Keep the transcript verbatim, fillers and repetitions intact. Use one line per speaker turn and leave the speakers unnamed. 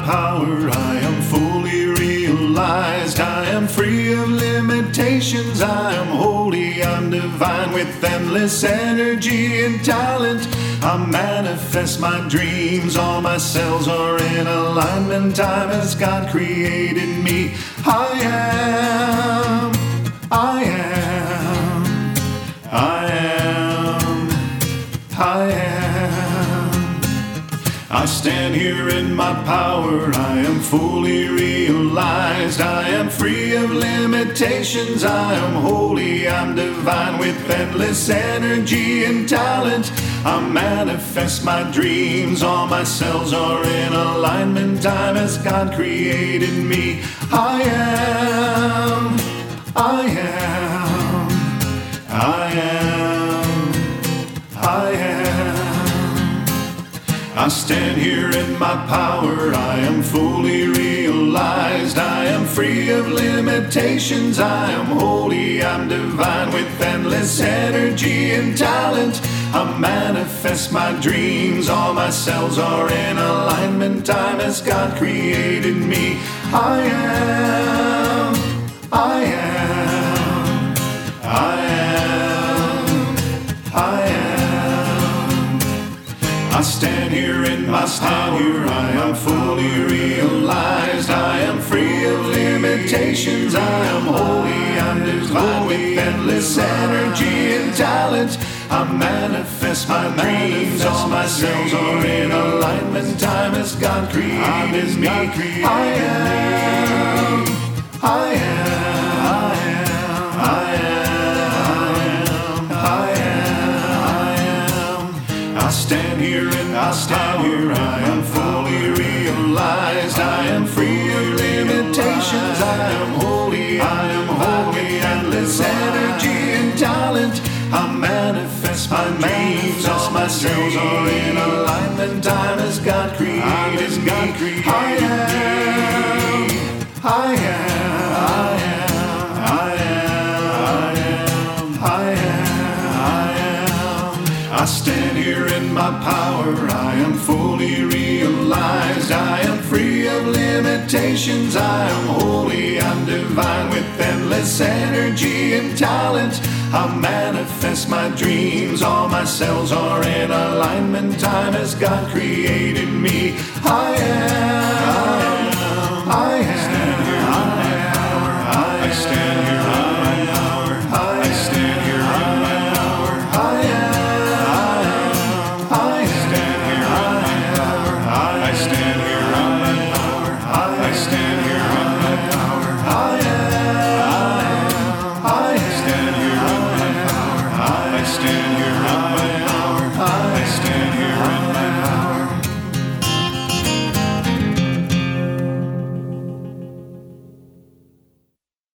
power, I am fully realized. I am free of limitations, I am holy, I'm divine with endless energy and talent. I manifest my dreams, all my cells are in alignment. Time as God created me. I am, I am, I am, I am. I stand here in my power, I am fully realized. I am free of limitations, I am holy, I'm divine with endless energy and talent. I manifest my dreams, all my cells are in alignment. Time as God created me. I am, I am, I am, I am. I stand here in my power, I am fully realized. I am free of limitations, I am holy, I'm divine with endless energy and talent. I manifest my dreams, all my cells are in alignment. Time as God created me. I am, I am, I am, I am. I stand here in my power, I am fully realized. I am free of limitations, I am holy, I'm divine with endless energy and talent. I manifest my dreams, all my cells are in alignment. Time as God created me. I am, I am, I am, I am, I am. I stand here and I stand here, I am fully realized. I am free of limitations, I am holy, I am holy, endless energy and talent. I manifest my dreams, all my cells are in alignment. Time as God created me. I am, I am, I am, I am, I am. I stand here in my power, I am fully realized. I am free of limitations, I am holy, I'm divine with endless energy and talent. I manifest my dreams, all my cells are in alignment. Time as God created me. I am.